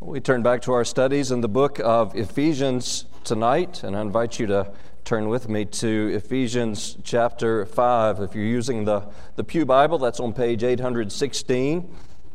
We turn back to our studies in the book of Ephesians tonight, and I invite you to turn with me to Ephesians chapter 5. If you're using the Pew Bible, that's on page 816.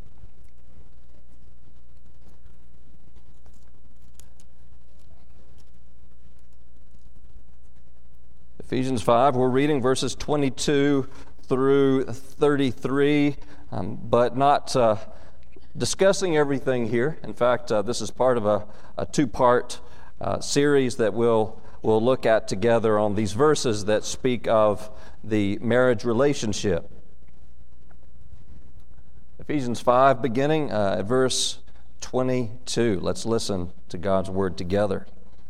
Ephesians 5, we're reading verses 22 through 33, but not discussing everything here. In fact, this is part of a two-part series that we'll look at together on these verses that speak of the marriage relationship. Ephesians 5, beginning at verse 22. Let's listen to God's word together.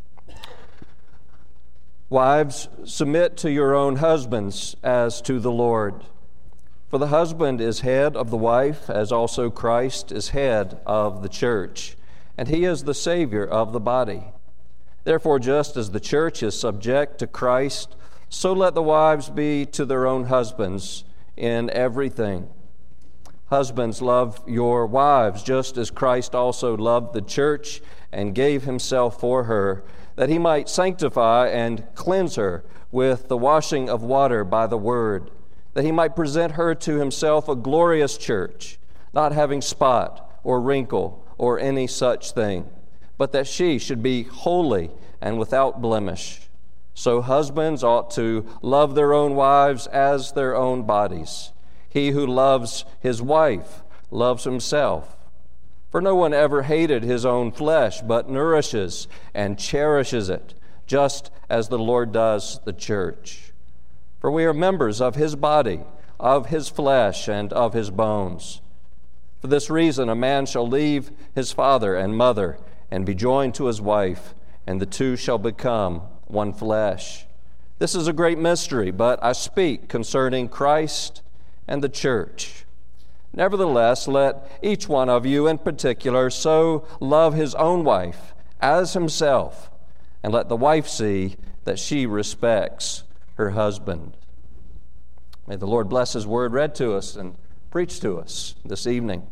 Wives, submit to your own husbands as to the Lord. For the husband is head of the wife, as also Christ is head of the church, and he is the Savior of the body. Therefore, just as the church is subject to Christ, so let the wives be to their own husbands in everything. Husbands, love your wives, just as Christ also loved the church and gave himself for her, that he might sanctify and cleanse her with the washing of water by the word, that he might present her to himself a glorious church, not having spot or wrinkle or any such thing, but that she should be holy and without blemish. So husbands ought to love their own wives as their own bodies. He who loves his wife loves himself. For no one ever hated his own flesh, but nourishes and cherishes it, just as the Lord does the church. For we are members of his body, of his flesh, and of his bones. For this reason, a man shall leave his father and mother, and be joined to his wife, and the two shall become one flesh. This is a great mystery, but I speak concerning Christ and the church. Nevertheless, let each one of you in particular so love his own wife as himself, and let the wife see that she respects her husband. May the Lord bless his word read to us and preached to us this evening.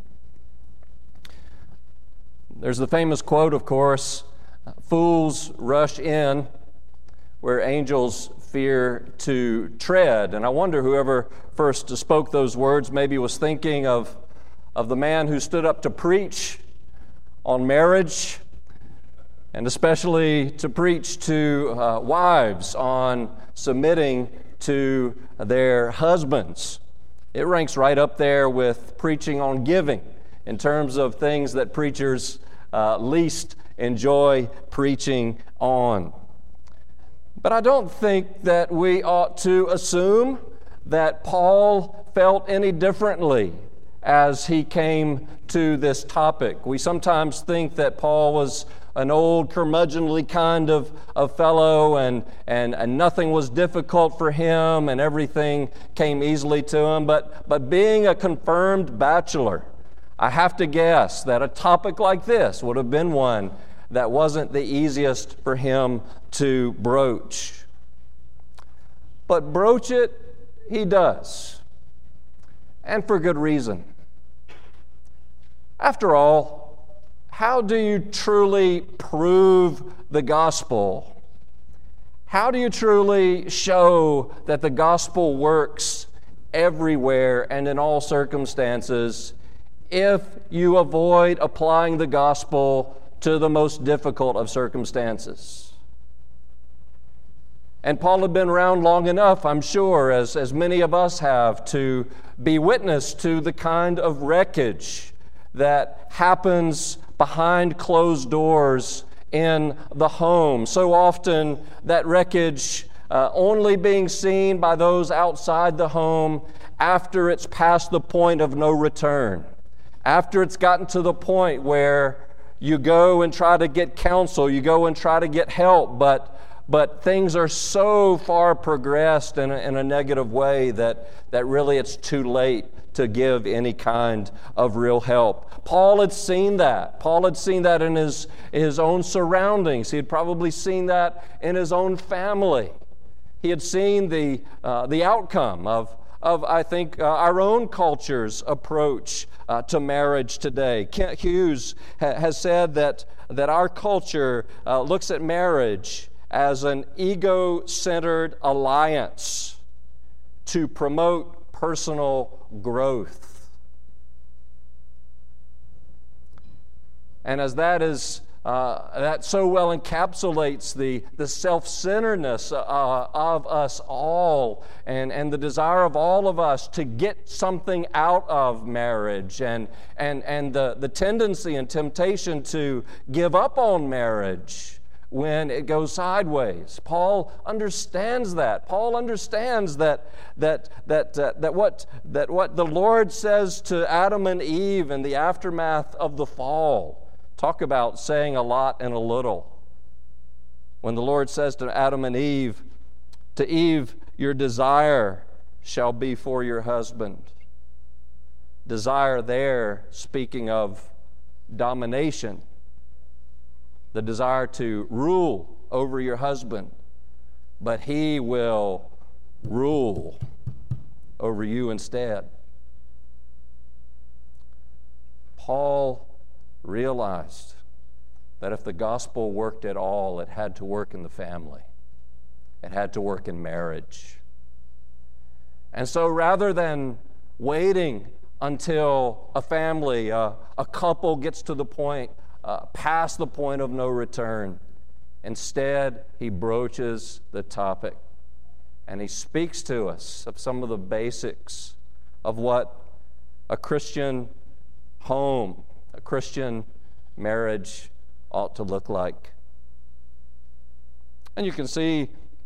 There's the famous quote, of course, fools rush in where angels fear to tread. And I wonder whoever first spoke those words maybe was thinking of the man who stood up to preach on marriage, and especially to preach to wives on submitting to their husbands. It ranks right up there with preaching on giving in terms of things that preachers least enjoy preaching on. But I don't think that we ought to assume that Paul felt any differently as he came to this topic. We sometimes think that Paul was an old curmudgeonly kind of fellow and nothing was difficult for him and everything came easily to him. But being a confirmed bachelor, I have to guess that a topic like this would have been one that wasn't the easiest for him to broach. But broach it, he does. And for good reason. After all, how do you truly prove the gospel? How do you truly show that the gospel works everywhere and in all circumstances if you avoid applying the gospel to the most difficult of circumstances? And Paul had been around long enough, I'm sure, as many of us have, to be witness to the kind of wreckage that happens behind closed doors in the home. So often that wreckage only being seen by those outside the home after it's past the point of no return, after it's gotten to the point where you go and try to get counsel, you go and try to get help, but things are so far progressed in a negative way that really it's too late to give any kind of real help. Paul had seen that. Paul had seen that in his own surroundings. He had probably seen that in his own family. He had seen the outcome of I think, our own culture's approach to marriage today. Kent Hughes has said that our culture looks at marriage as an ego-centered alliance to promote personal growth. And as that so well encapsulates the self-centeredness of us all and the desire of all of us to get something out of marriage and the tendency and temptation to give up on marriage when it goes sideways. Paul understands that. Paul understands that what the Lord says to Adam and Eve in the aftermath of the fall. Talk about saying a lot and a little. When the Lord says to Adam and Eve, to Eve, your desire shall be for your husband. Desire there, speaking of domination, the desire to rule over your husband, but he will rule over you instead. Paul realized that if the gospel worked at all, it had to work in the family. It had to work in marriage. And so rather than waiting until a family, a couple gets to the point, past the point of no return, instead he broaches the topic and he speaks to us of some of the basics of what a Christian home, a Christian marriage ought to look like. And you can see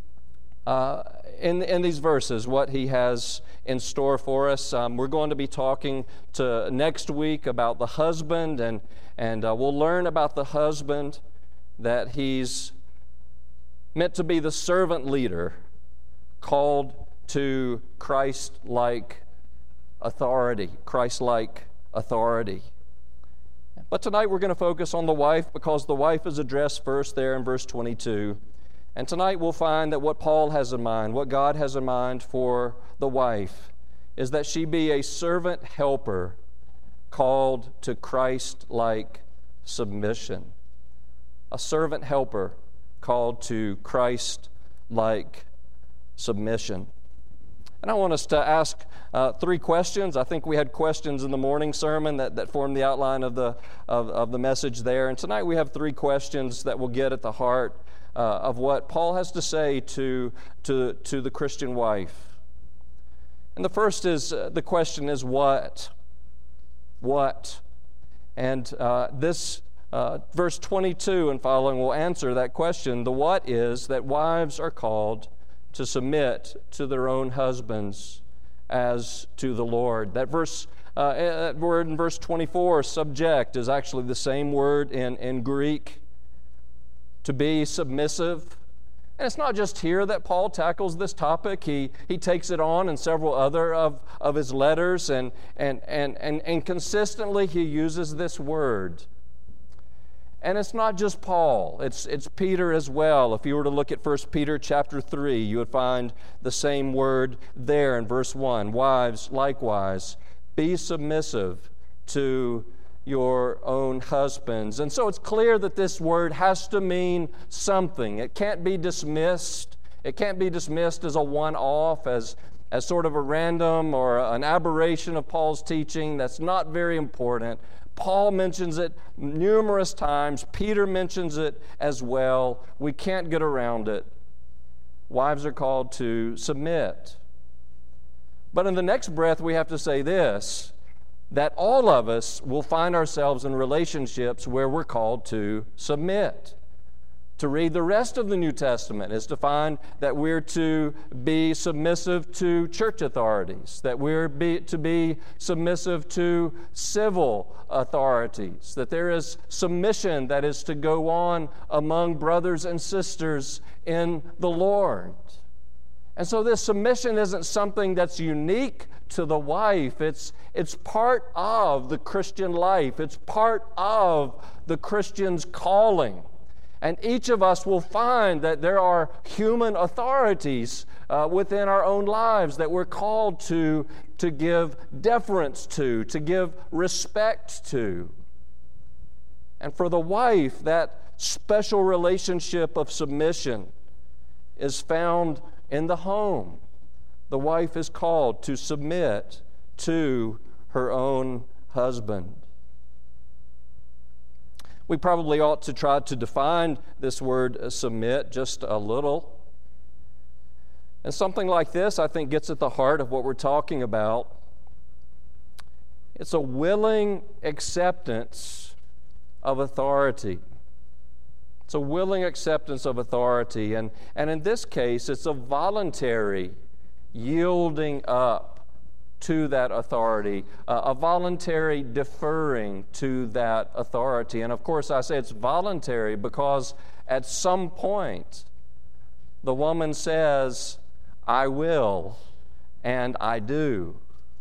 in these verses what he has in store for us. We're going to be talking next week about the husband, and we'll learn about the husband, that he's meant to be the servant leader called to Christ-like authority, Christ-like authority. But tonight we're going to focus on the wife, because the wife is addressed first there in verse 22. And tonight we'll find that what Paul has in mind, what God has in mind for the wife, is that she be a servant helper called to Christ-like submission. A servant helper called to Christ-like submission. And I want us to ask 3 questions. I think we had questions in the morning sermon that formed the outline of the message there. And tonight we have 3 questions that will get at the heart of what Paul has to say to the Christian wife. And the first is, the question is what? What? And this verse 22 and following will answer that question. The what is that wives are called to submit to their own husbands as to the Lord. That word in verse 24, subject, is actually the same word in Greek, to be submissive. And it's not just here that Paul tackles this topic. He takes it on in several other of his letters, and consistently he uses this word. And it's not just Paul, it's Peter as well. If you were to look at 1 Peter chapter 3, you would find the same word there in verse 1. Wives, likewise, be submissive to your own husbands. And so it's clear that this word has to mean something. It can't be dismissed. It can't be dismissed as a one-off, as sort of a random or an aberration of Paul's teaching. That's not very important. Paul mentions it numerous times. Peter mentions it as well. We can't get around it. Wives are called to submit. But in the next breath, we have to say this, that all of us will find ourselves in relationships where we're called to submit. To read the rest of the New Testament is to find that we're to be submissive to church authorities, that we're to be submissive to civil authorities, that there is submission that is to go on among brothers and sisters in the Lord. And so this submission isn't something that's unique to the wife. It's part of the Christian life. It's part of the Christian's calling. And each of us will find that there are human authorities within our own lives that we're called to give deference to give respect to. And for the wife, that special relationship of submission is found in the home. The wife is called to submit to her own husband. We probably ought to try to define this word submit just a little. And something like this, I think, gets at the heart of what we're talking about. It's a willing acceptance of authority. It's a willing acceptance of authority. And in this case, it's a voluntary yielding up to that authority, a voluntary deferring to that authority. And of course, I say it's voluntary because at some point, the woman says, I will, and I do.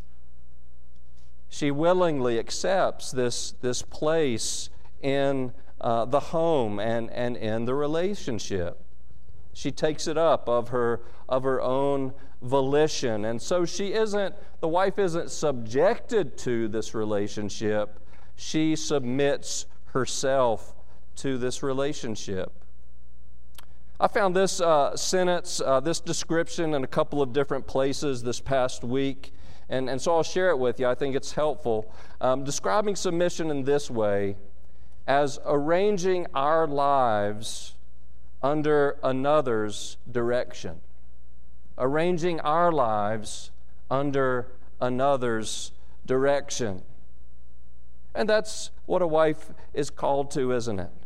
She willingly accepts this place in the home and in the relationship. She takes it up of her own volition. And so the wife isn't subjected to this relationship. She submits herself to this relationship. I found this sentence, this description in a couple of different places this past week. And so I'll share it with you. I think it's helpful. Describing submission in this way: as arranging our lives under another's direction. Arranging our lives under another's direction. And that's what a wife is called to, isn't it?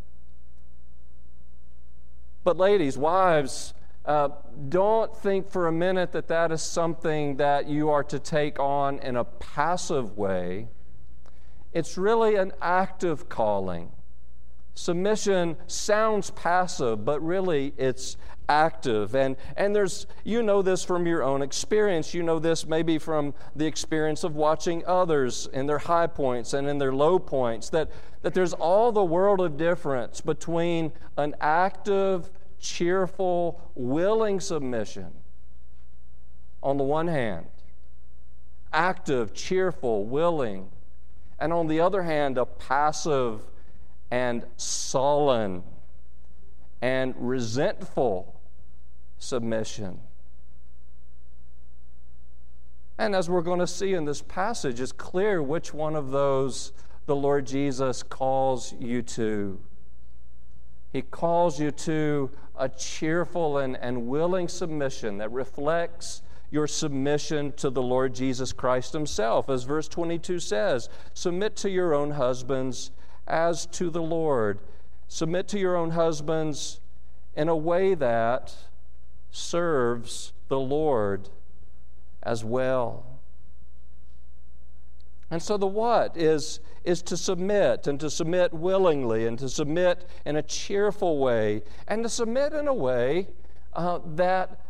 But ladies, wives, don't think for a minute that that is something that you are to take on in a passive way. It's really an active calling. Submission sounds passive, but really it's active. And there's, you know this from your own experience. You know this maybe from the experience of watching others in their high points and in their low points, that there's all the world of difference between an active, cheerful, willing submission on the one hand, active, cheerful, willing, and on the other hand, a passive and sullen and resentful submission. And as we're going to see in this passage, it's clear which one of those the Lord Jesus calls you to. He calls you to a cheerful and willing submission that reflects your submission to the Lord Jesus Christ Himself. As verse 22 says, submit to your own husbands as to the Lord. Submit to your own husbands in a way that serves the Lord as well. And so the what is to submit, and to submit willingly, and to submit in a cheerful way, and to submit in a way that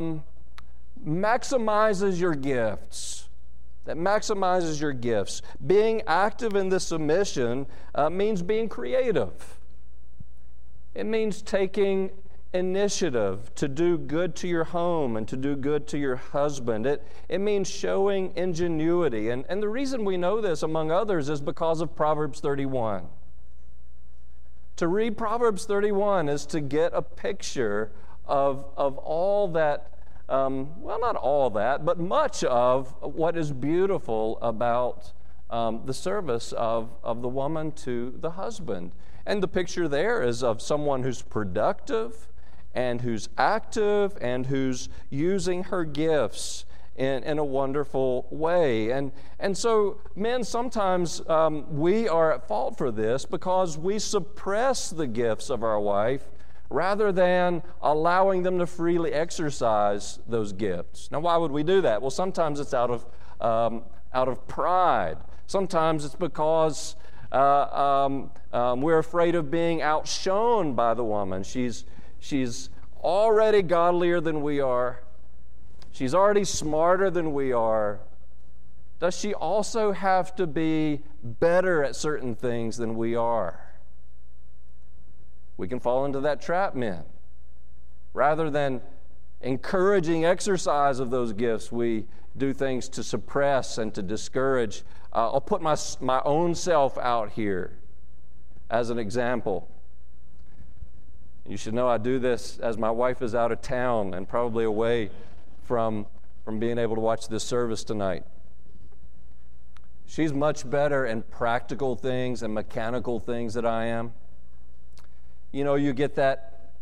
maximizes your gifts. That maximizes your gifts. Being active in this submission means being creative. It means taking initiative to do good to your home and to do good to your husband. It means showing ingenuity. And the reason we know this, among others, is because of Proverbs 31. To read Proverbs 31 is to get a picture of all that, well, not all that, but much of what is beautiful about the service of the woman to the husband. And the picture there is of someone who's productive and who's active and who's using her gifts in a wonderful way. And so, men, sometimes we are at fault for this because we suppress the gifts of our wife rather than allowing them to freely exercise those gifts. Now, why would we do that? Well, sometimes it's out of pride. Sometimes it's because we're afraid of being outshone by the woman. She's already godlier than we are. She's already smarter than we are. Does she also have to be better at certain things than we are? We can fall into that trap, men. Rather than encouraging exercise of those gifts, we do things to suppress and to discourage. I'll put my own self out here as an example. You should know I do this as my wife is out of town and probably away from being able to watch this service tonight. She's much better in practical things and mechanical things than I am. You know, you get that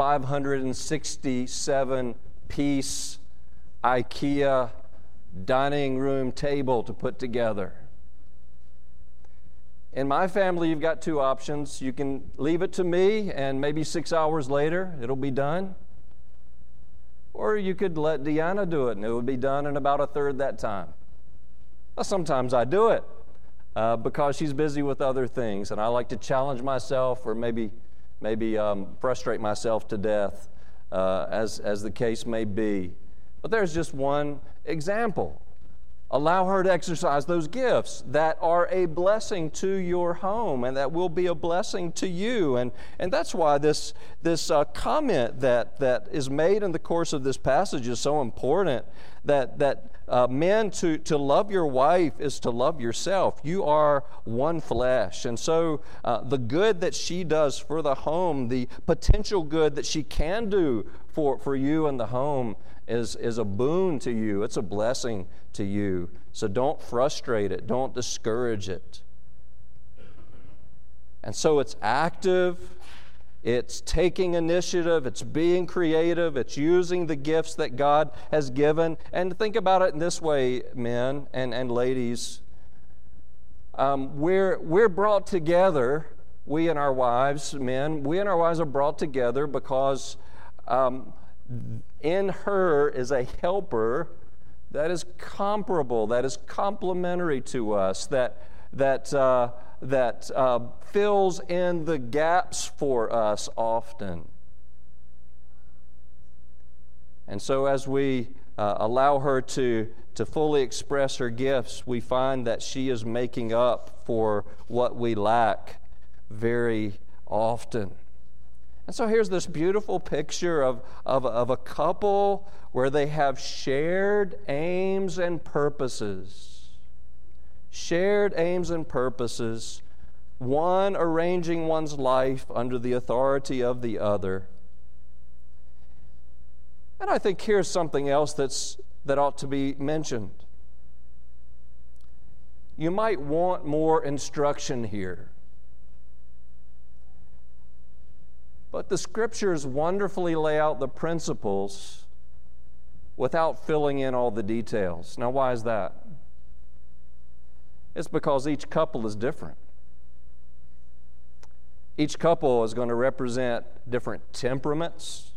567-piece IKEA dining room table to put together. In my family, you've got two options. You can leave it to me, and maybe 6 hours later, it'll be done. Or you could let Deanna do it, and it would be done in about a third that time. Well, sometimes I do it because she's busy with other things, and I like to challenge myself or maybe frustrate myself to death, as the case may be. But there's just one example. Allow her to exercise those gifts that are a blessing to your home and that will be a blessing to you. And that's why this comment that is made in the course of this passage is so important, that men, to love your wife is to love yourself. You are one flesh. And so the good that she does for the home, the potential good that she can do for you and the home is a boon to you. It's a blessing to you. So don't frustrate it. Don't discourage it. And so it's active. It's taking initiative. It's being creative. It's using the gifts that God has given. And think about it in this way, men and ladies. We're brought together, we and our wives, men, we and our wives are brought together because in her is a helper that is comparable, that is complementary to us, that fills in the gaps for us often. And so as we allow her to fully express her gifts, we find that she is making up for what we lack very often. And so here's this beautiful picture of a couple where they have shared aims and purposes. Shared aims and purposes, one arranging one's life under the authority of the other. And I think here's something else that ought to be mentioned. You might want more instruction here. But the Scriptures wonderfully lay out the principles without filling in all the details. Now, why is that? It's because each couple is different. Each couple is going to represent different temperaments,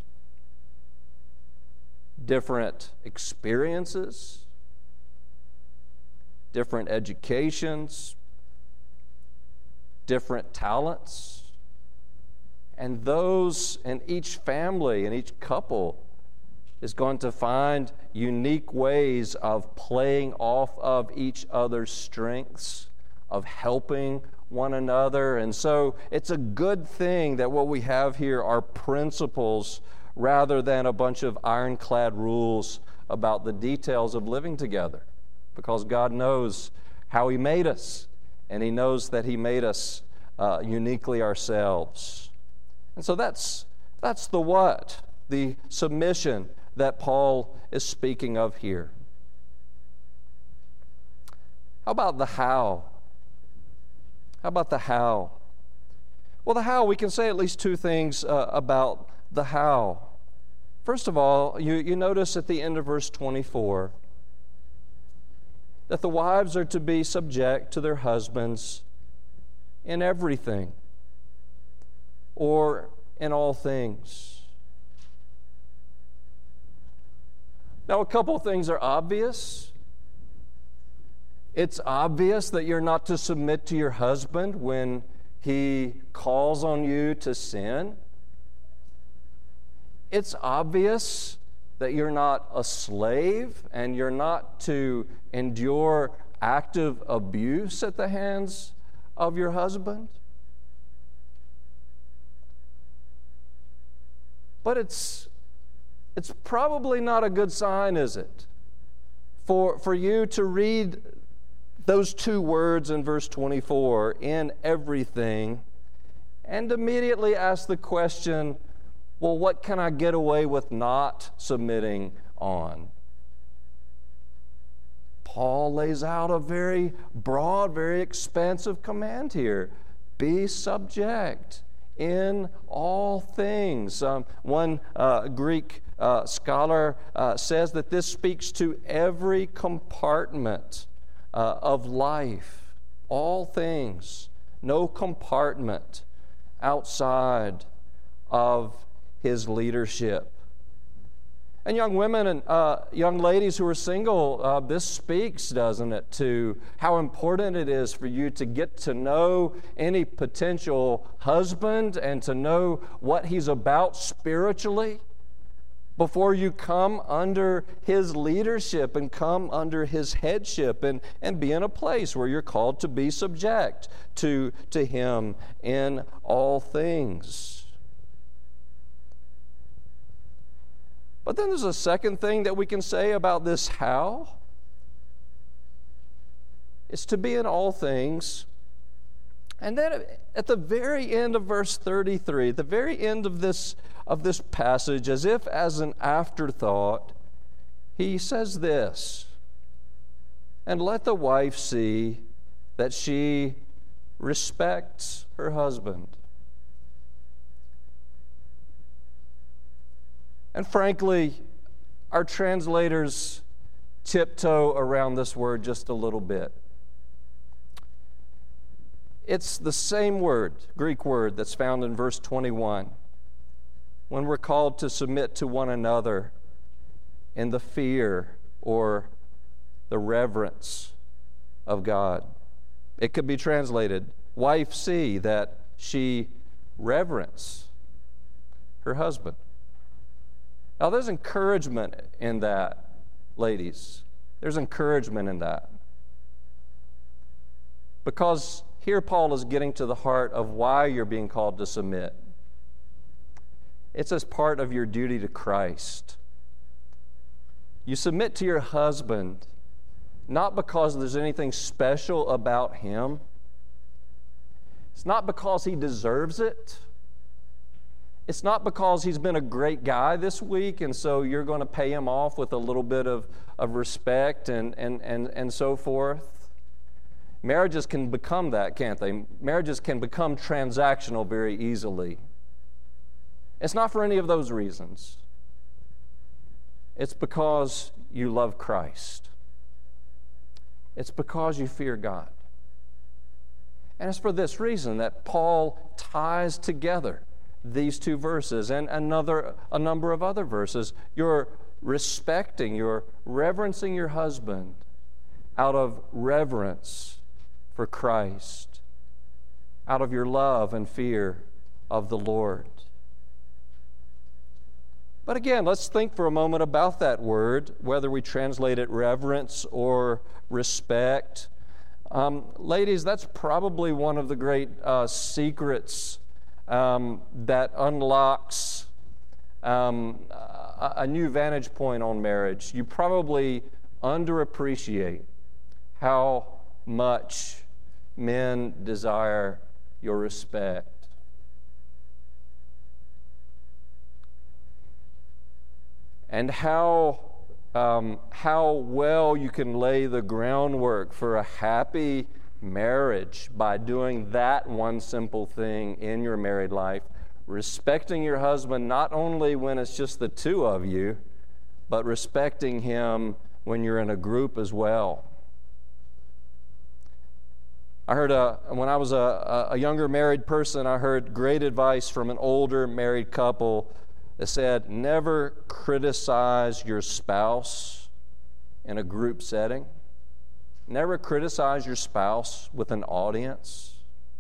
different experiences, different educations, different talents. And those in each family and each couple is going to find unique ways of playing off of each other's strengths, of helping one another. And so it's a good thing that what we have here are principles rather than a bunch of ironclad rules about the details of living together. Because God knows how He made us, and He knows that He made us uniquely ourselves. And so that's the what, the submission that Paul is speaking of here. How about the how? How about the how? Well, the how, we can say at least two things about the how. First of all, you notice at the end of verse 24 that the wives are to be subject to their husbands in everything, or in all things. Now, a couple of things are obvious. It's obvious that you're not to submit to your husband when he calls on you to sin. It's obvious that you're not a slave and you're not to endure active abuse at the hands of your husband. But it's probably not a good sign, is it? For you to read those two words in verse 24, in everything, and immediately ask the question, well, what can I get away with not submitting on? Paul lays out a very broad, very expansive command here. Be subject in all things. One Greek scholar says that this speaks to every compartment of life, all things, no compartment outside of his leadership. And young women and young ladies who are single, this speaks, doesn't it, to how important it is for you to get to know any potential husband and to know what he's about spiritually before you come under his leadership and come under his headship and be in a place where you're called to be subject to him in all things. But then there's a second thing that we can say about this how. It's to be in all things. And then at the very end of verse 33, at the very end of this passage, as if as an afterthought, he says this, and let the wife see that she respects her husband. And frankly, our translators tiptoe around this word just a little bit. It's the same word, Greek word, that's found in verse 21, when we're called to submit to one another in the fear or the reverence of God. It could be translated, wife, see that she reverence her husband. Now, there's encouragement in that, ladies. There's encouragement in that. Because here Paul is getting to the heart of why you're being called to submit. It's as part of your duty to Christ. You submit to your husband not because there's anything special about him. It's not because he deserves it. It's not because he's been a great guy this week, and so you're going to pay him off with a little bit of respect and so forth. Marriages can become that, can't they? Marriages can become transactional very easily. It's not for any of those reasons. It's because you love Christ. It's because you fear God. And it's for this reason that Paul ties together these two verses and a number of other verses. You're respecting, you're reverencing your husband out of reverence for Christ, out of your love and fear of the Lord. But again, let's think for a moment about that word, whether we translate it reverence or respect. Ladies, that's probably one of the great secrets that unlocks a new vantage point on marriage. You probably underappreciate how much men desire your respect. And how well you can lay the groundwork for a happy marriage by doing that one simple thing in your married life, respecting your husband not only when it's just the two of you, but respecting him when you're in a group as well. I heard when I was a younger married person, I heard great advice from an older married couple that said, never criticize your spouse in a group setting. Never criticize your spouse with an audience.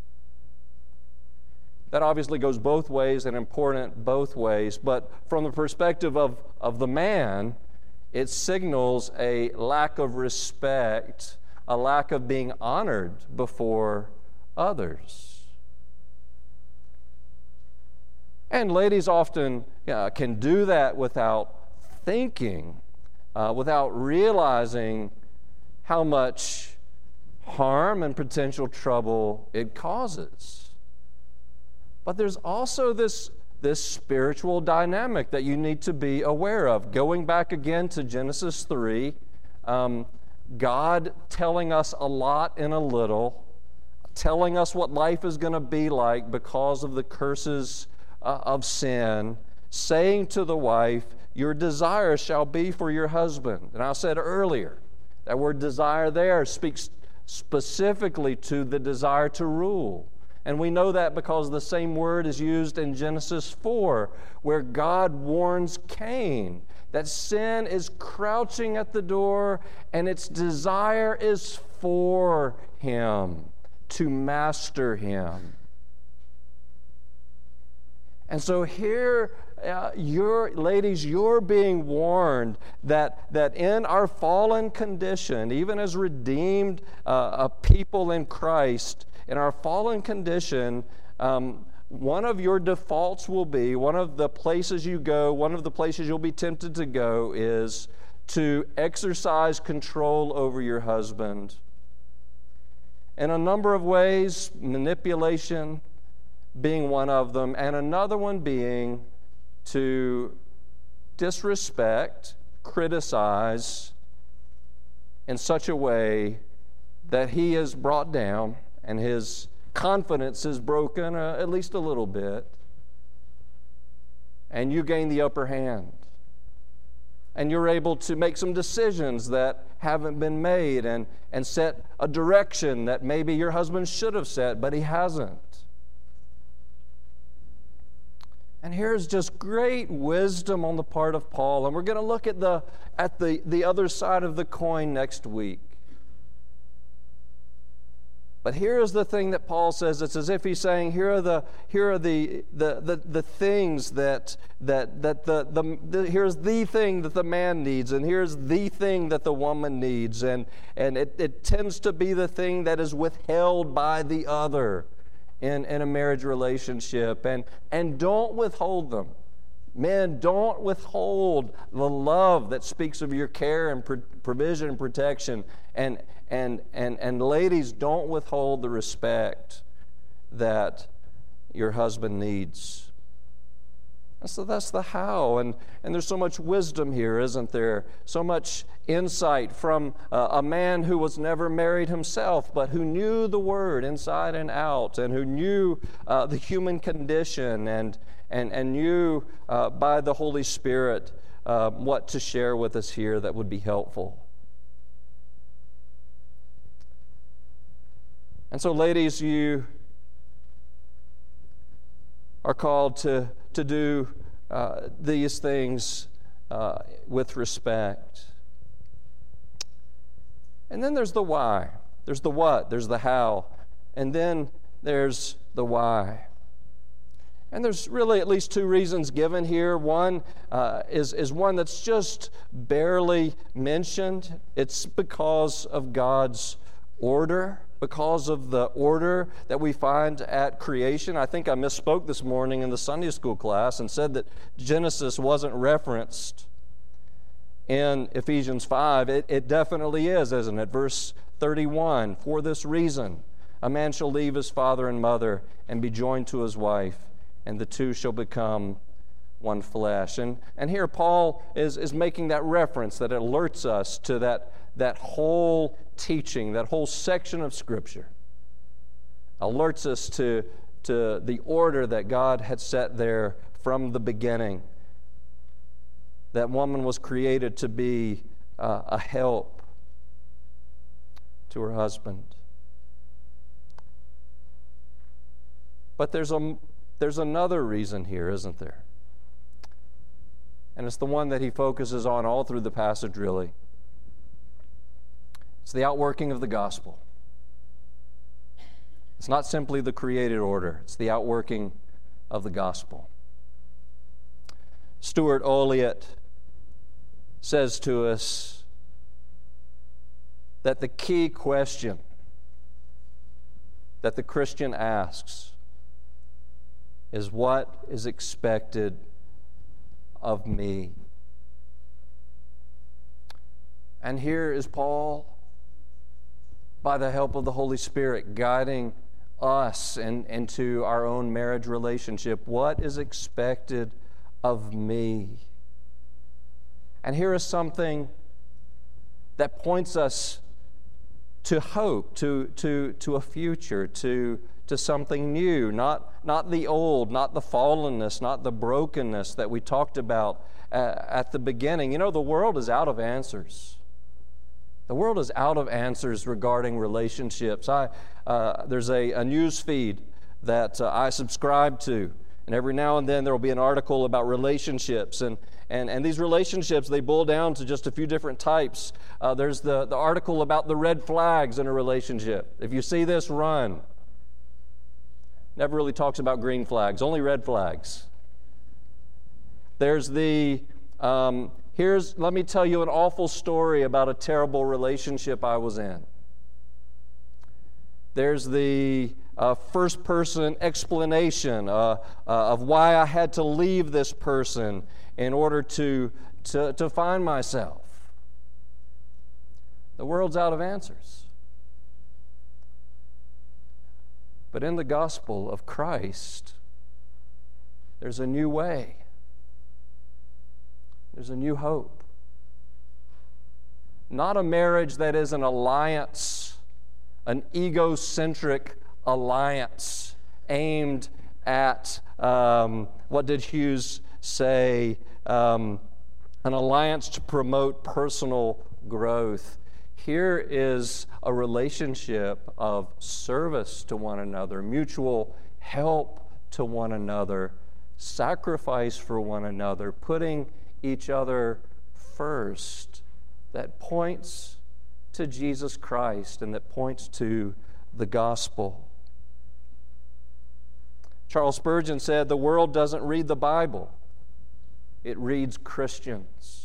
That obviously goes both ways and important both ways, but from the perspective of the man, it signals a lack of respect, a lack of being honored before others. And ladies often can do that without thinking, without realizing how much harm and potential trouble it causes. But there's also this spiritual dynamic that you need to be aware of. Going back again to Genesis 3, God telling us a lot in a little, telling us what life is going to be like because of the curses of sin, saying to the wife, your desire shall be for your husband. And I said earlier, that word desire there speaks specifically to the desire to rule. And we know that because the same word is used in Genesis 4, where God warns Cain that sin is crouching at the door and its desire is for him, to master him. And so here, ladies, you're being warned that in our fallen condition, even as redeemed people in Christ, in our fallen condition, one of your defaults will be, one of the places you go, one of the places you'll be tempted to go is to exercise control over your husband. In a number of ways, manipulation being one of them, and another one being to disrespect, criticize in such a way that he is brought down and his confidence is broken at least a little bit, and you gain the upper hand. And you're able to make some decisions that haven't been made and set a direction that maybe your husband should have set, but he hasn't. And here's just great wisdom on the part of Paul. And we're going to look at the other side of the coin next week. But here's the thing that Paul says. It's as if he's saying, here are the things here's the thing that the man needs, and here's the thing that the woman needs, and it tends to be the thing that is withheld by the other in a marriage relationship, and don't withhold them. Men, don't withhold the love that speaks of your care and provision and protection. And ladies, don't withhold the respect that your husband needs. And so that's the how. And there's so much wisdom here, isn't there? So much insight from a man who was never married himself, but who knew the Word inside and out, and who knew the human condition and knew by the Holy Spirit what to share with us here that would be helpful. And so, ladies, you are called to do these things with respect. And then there's the why. There's the what, there's the how, and then there's the why. And there's really at least two reasons given here. One is one that's just barely mentioned. It's because of God's order, because of the order that we find at creation. I think I misspoke this morning in the Sunday school class and said that Genesis wasn't referenced in Ephesians 5. It definitely is, isn't it? Verse 31, for this reason, a man shall leave his father and mother and be joined to his wife, and the two shall become one flesh. And here Paul is making that reference that alerts us to that whole teaching, that whole section of Scripture. Alerts us to the order that God had set there from the beginning. That woman was created to be a help to her husband. But there's another reason here, isn't there? And it's the one that he focuses on all through the passage, really. It's the outworking of the gospel. It's not simply the created order. It's the outworking of the gospel. Stuart Olliott says to us that the key question that the Christian asks is what is expected of me. And here is Paul, by the help of the Holy Spirit, guiding us into our own marriage relationship. What is expected of me? And here is something that points us to hope, to a future, to something new, not the old, not the fallenness, not the brokenness that we talked about at the beginning. You know, the world is out of answers. The world is out of answers regarding relationships. There's a news feed that I subscribe to, and every now and then there will be an article about relationships, and these relationships, they boil down to just a few different types. There's the article about the red flags in a relationship. If you see this, run. Never really talks about green flags, only red flags. There's let me tell you an awful story about a terrible relationship I was in. There's the first-person explanation of why I had to leave this person in order to find myself. The world's out of answers. But in the gospel of Christ, there's a new way. There's a new hope. Not a marriage that is an alliance, an egocentric alliance aimed at, what did Hughes say, an alliance to promote personal growth. Here is a relationship of service to one another, mutual help to one another, sacrifice for one another, putting each other first, that points to Jesus Christ and that points to the gospel. Charles Spurgeon said, "The world doesn't read the Bible, it reads Christians."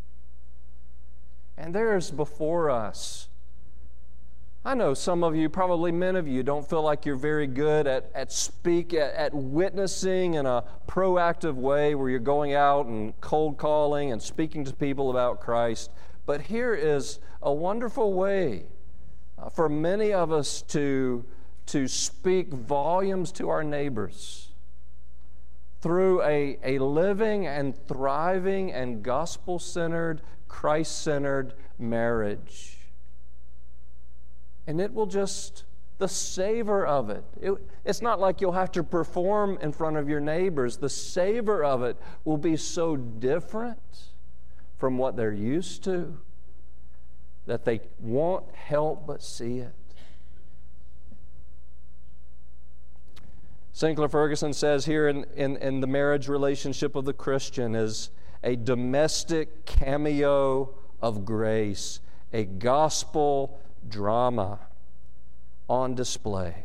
And there's before us, I know some of you, probably many of you, don't feel like you're very good at witnessing in a proactive way where you're going out and cold calling and speaking to people about Christ. But here is a wonderful way for many of us to speak volumes to our neighbors through a living and thriving and gospel-centered, Christ-centered marriage. And it will just, the savor of it, it's not like you'll have to perform in front of your neighbors. The savor of it will be so different from what they're used to that they won't help but see it. Sinclair Ferguson says here in the marriage relationship of the Christian is a domestic cameo of grace, a gospel drama on display.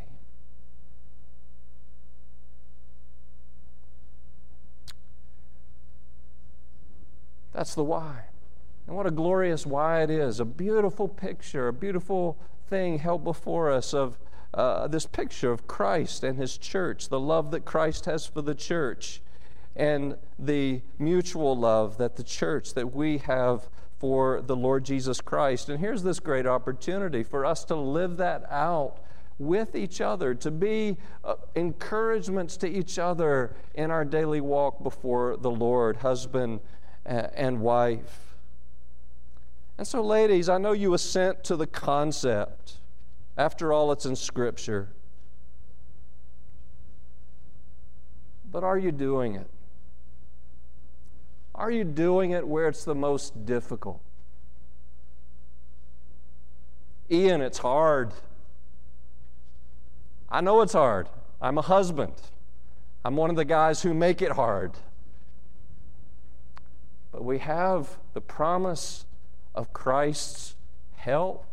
That's the why. And what a glorious why it is. A beautiful picture, a beautiful thing held before us of this picture of Christ and His church, the love that Christ has for the church, and the mutual love that the church, that we have for the Lord Jesus Christ. And here's this great opportunity for us to live that out with each other, to be encouragements to each other in our daily walk before the Lord, husband and wife. And so, ladies, I know you assent to the concept. After all, it's in Scripture. But are you doing it? Are you doing it where it's the most difficult? Ian, it's hard. I know it's hard. I'm a husband. I'm one of the guys who make it hard. But we have the promise of Christ's help.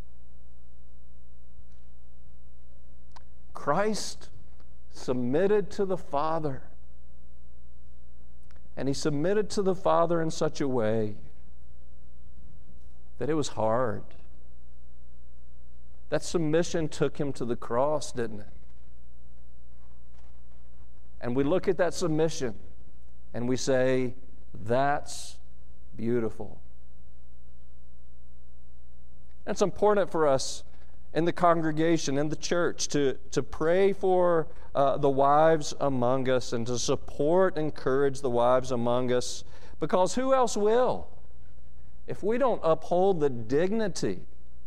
Christ submitted to the Father. And He submitted to the Father in such a way that it was hard. That submission took Him to the cross, didn't it? And we look at that submission and we say, that's beautiful. It's important for us in the congregation, in the church, to pray for the wives among us and to support and encourage the wives among us, because who else will? If we don't uphold the dignity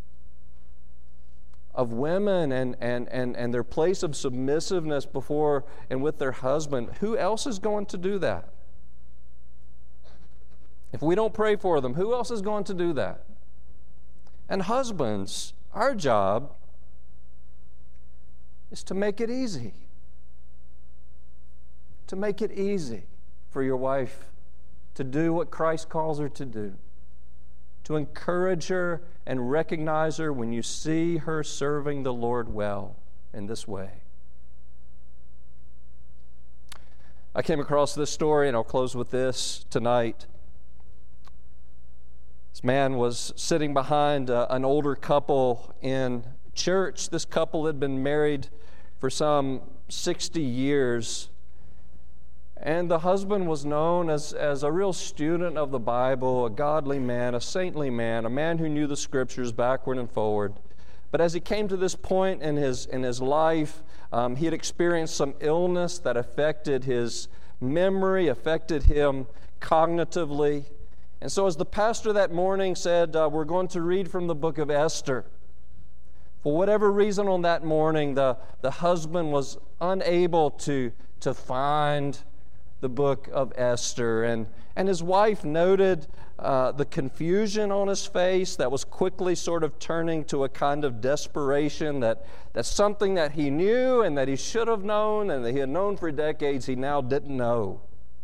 of women and their place of submissiveness before and with their husband, who else is going to do that? If we don't pray for them, who else is going to do that? And husbands, our job is to make it easy. To make it easy for your wife to do what Christ calls her to do. To encourage her and recognize her when you see her serving the Lord well in this way. I came across this story, and I'll close with this tonight. This man was sitting behind an older couple in church. This couple had been married for some 60 years. And the husband was known as a real student of the Bible, a godly man, a saintly man, a man who knew the Scriptures backward and forward. But as he came to this point in his life, he had experienced some illness that affected his memory, affected him cognitively. And so as the pastor that morning said, we're going to read from the book of Esther. For whatever reason on that morning, the husband was unable to find the book of Esther. And his wife noted the confusion on his face that was quickly sort of turning to a kind of desperation that's something that he knew and that he should have known and that he had known for decades, he now didn't know.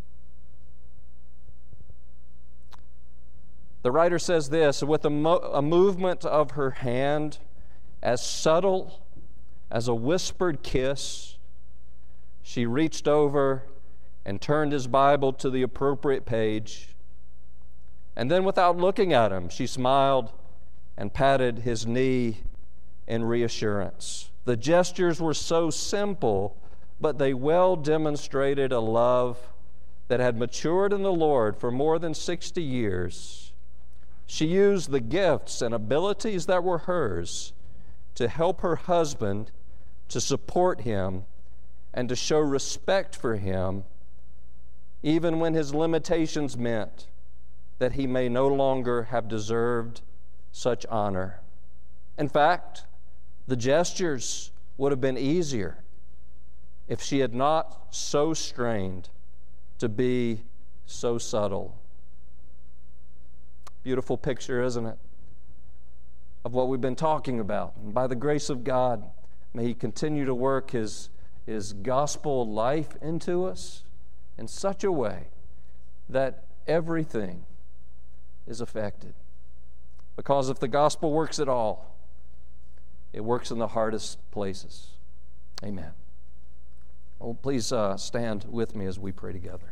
The writer says this, with a movement of her hand as subtle as a whispered kiss, she reached over and turned his Bible to the appropriate page. And then without looking at him, she smiled and patted his knee in reassurance. The gestures were so simple, but they well demonstrated a love that had matured in the Lord for more than 60 years. She used the gifts and abilities that were hers to help her husband, to support him, and to show respect for him, even when his limitations meant that he may no longer have deserved such honor. In fact, the gestures would have been easier if she had not so strained to be so subtle. Beautiful picture, isn't it, of what we've been talking about. And by the grace of God, may He continue to work His gospel life into us in such a way that everything is affected. Because if the gospel works at all, it works in the hardest places. Amen. Well, please stand with me as we pray together.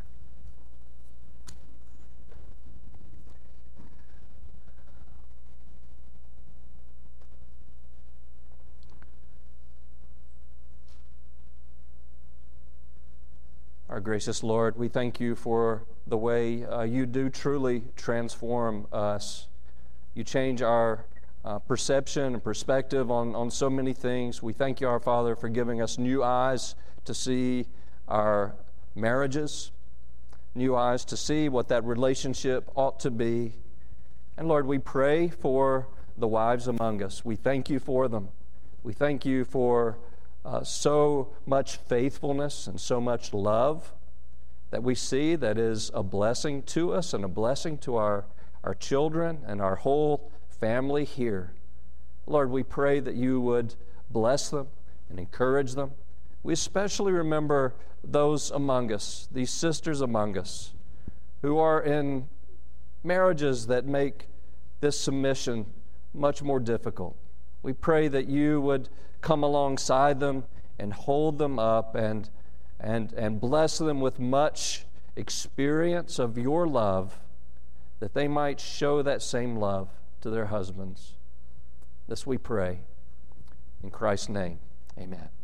Our gracious Lord, we thank you for the way you do truly transform us. You change our perception and perspective on so many things. We thank you, our Father, for giving us new eyes to see our marriages, new eyes to see what that relationship ought to be. And Lord, we pray for the wives among us. We thank you for them. We thank you for so much faithfulness and so much love that we see that is a blessing to us and a blessing to our children and our whole family here. Lord, we pray that you would bless them and encourage them. We especially remember those among us, these sisters among us, who are in marriages that make this submission much more difficult. We pray that you would come alongside them and hold them up and bless them with much experience of your love, that they might show that same love to their husbands. This we pray. In Christ's name, amen.